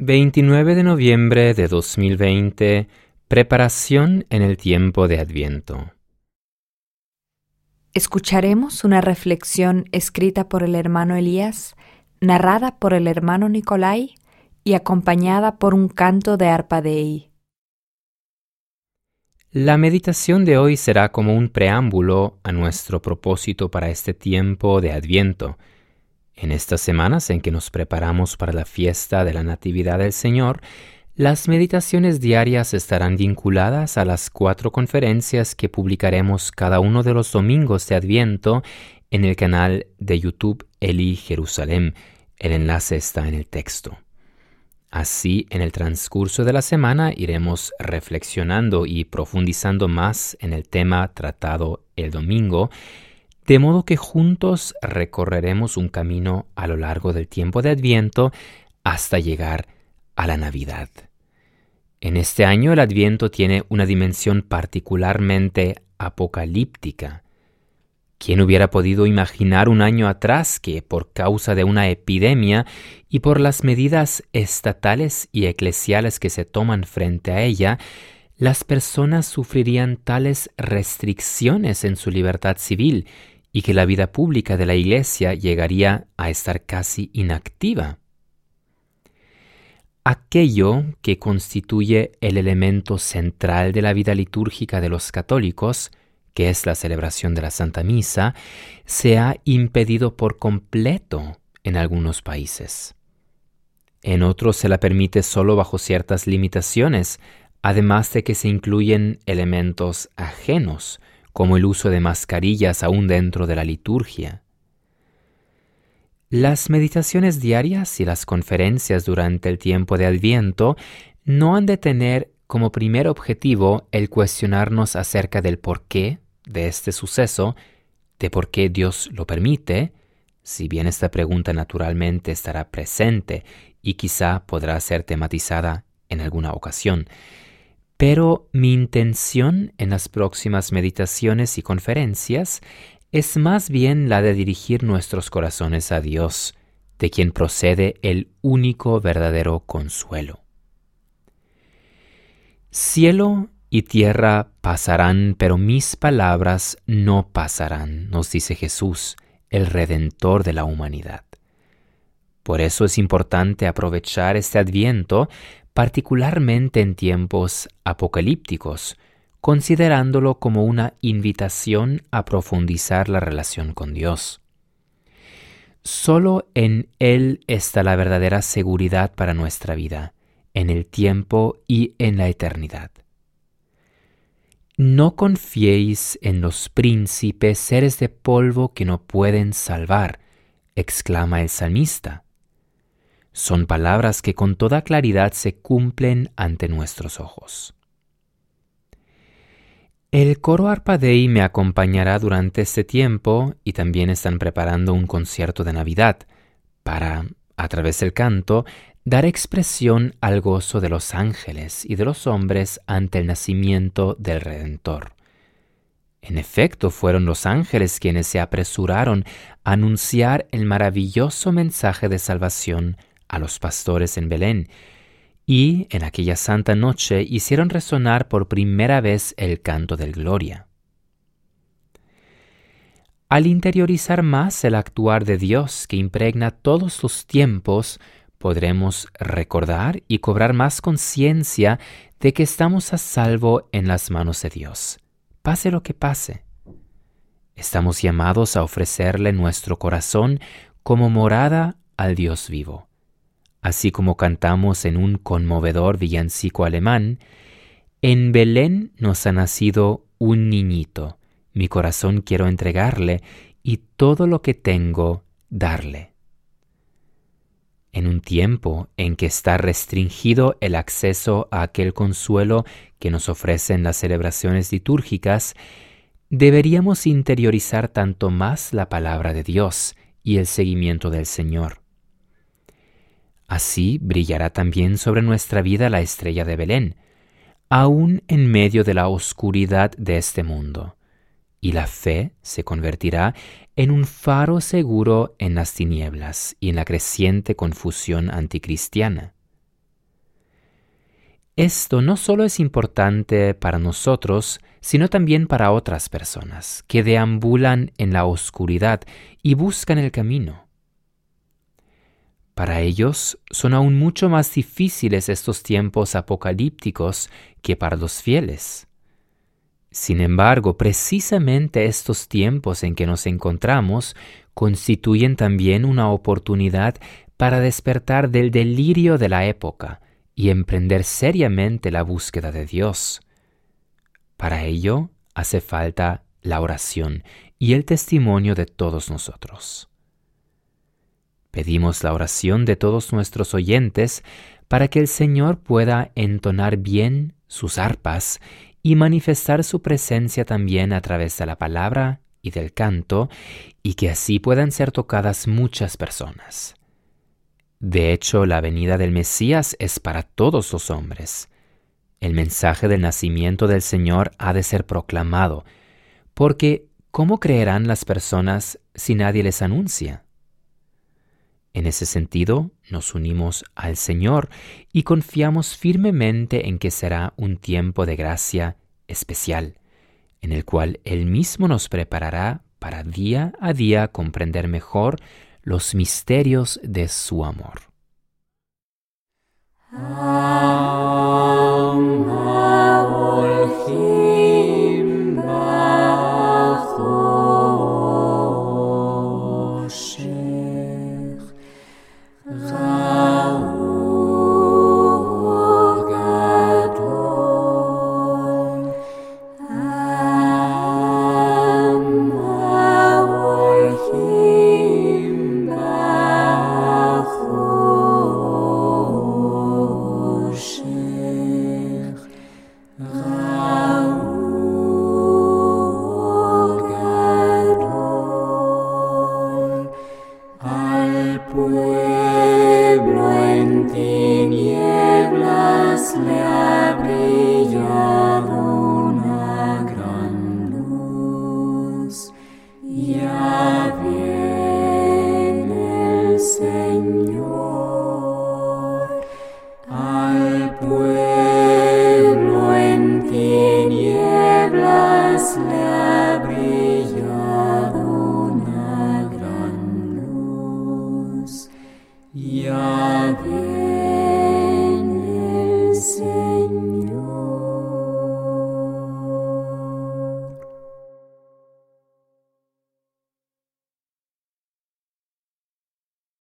29 de noviembre de 2020, preparación en el tiempo de Adviento. Escucharemos una reflexión escrita por el hermano Elías, narrada por el hermano Nicolai y acompañada por un canto de arpa Dei. La meditación de hoy será como un preámbulo a nuestro propósito para este tiempo de Adviento. En estas semanas en que nos preparamos para la fiesta de la Natividad del Señor, las meditaciones diarias estarán vinculadas a las 4 conferencias que publicaremos cada uno de los domingos de Adviento en el canal de YouTube Eli Jerusalén. El enlace está en el texto. Así, en el transcurso de la semana iremos reflexionando y profundizando más en el tema tratado el domingo, de modo que juntos recorreremos un camino a lo largo del tiempo de Adviento hasta llegar a la Navidad. En este año el Adviento tiene una dimensión particularmente apocalíptica. ¿Quién hubiera podido imaginar un año atrás que, por causa de una epidemia y por las medidas estatales y eclesiales que se toman frente a ella, las personas sufrirían tales restricciones en su libertad civil y que la vida pública de la Iglesia llegaría a estar casi inactiva? Aquello que constituye el elemento central de la vida litúrgica de los católicos, que es la celebración de la Santa Misa, se ha impedido por completo en algunos países. En otros se la permite solo bajo ciertas limitaciones, además de que se incluyen elementos ajenos, como el uso de mascarillas aún dentro de la liturgia. Las meditaciones diarias y las conferencias durante el tiempo de Adviento no han de tener como primer objetivo el cuestionarnos acerca del porqué de este suceso, de por qué Dios lo permite, si bien esta pregunta naturalmente estará presente y quizá podrá ser tematizada en alguna ocasión. Pero mi intención en las próximas meditaciones y conferencias es más bien la de dirigir nuestros corazones a Dios, de quien procede el único verdadero consuelo. Cielo y tierra pasarán, pero mis palabras no pasarán, nos dice Jesús, el Redentor de la humanidad. Por eso es importante aprovechar este Adviento, particularmente en tiempos apocalípticos, considerándolo como una invitación a profundizar la relación con Dios. Solo en Él está la verdadera seguridad para nuestra vida, en el tiempo y en la eternidad. No confiéis en los príncipes, seres de polvo que no pueden salvar, exclama el salmista. Son palabras que con toda claridad se cumplen ante nuestros ojos. El coro Arpa Dei me acompañará durante este tiempo y también están preparando un concierto de Navidad para, a través del canto, dar expresión al gozo de los ángeles y de los hombres ante el nacimiento del Redentor. En efecto, fueron los ángeles quienes se apresuraron a anunciar el maravilloso mensaje de salvación a los pastores en Belén, y en aquella santa noche hicieron resonar por primera vez el canto del Gloria. Al interiorizar más el actuar de Dios que impregna todos los tiempos, podremos recordar y cobrar más conciencia de que estamos a salvo en las manos de Dios, pase lo que pase. Estamos llamados a ofrecerle nuestro corazón como morada al Dios vivo. Así como cantamos en un conmovedor villancico alemán, en Belén nos ha nacido un niñito, mi corazón quiero entregarle y todo lo que tengo darle. En un tiempo en que está restringido el acceso a aquel consuelo que nos ofrecen las celebraciones litúrgicas, deberíamos interiorizar tanto más la palabra de Dios y el seguimiento del Señor. Así brillará también sobre nuestra vida la estrella de Belén, aún en medio de la oscuridad de este mundo, y la fe se convertirá en un faro seguro en las tinieblas y en la creciente confusión anticristiana. Esto no solo es importante para nosotros, sino también para otras personas que deambulan en la oscuridad y buscan el camino. Para ellos son aún mucho más difíciles estos tiempos apocalípticos que para los fieles. Sin embargo, precisamente estos tiempos en que nos encontramos constituyen también una oportunidad para despertar del delirio de la época y emprender seriamente la búsqueda de Dios. Para ello hace falta la oración y el testimonio de todos nosotros. Pedimos la oración de todos nuestros oyentes para que el Señor pueda entonar bien sus arpas y manifestar su presencia también a través de la palabra y del canto, y que así puedan ser tocadas muchas personas. De hecho, la venida del Mesías es para todos los hombres. El mensaje del nacimiento del Señor ha de ser proclamado, porque ¿cómo creerán las personas si nadie les anuncia? En ese sentido, nos unimos al Señor y confiamos firmemente en que será un tiempo de gracia especial, en el cual Él mismo nos preparará para día a día comprender mejor los misterios de su amor. Pueblo en tinieblas le abrí.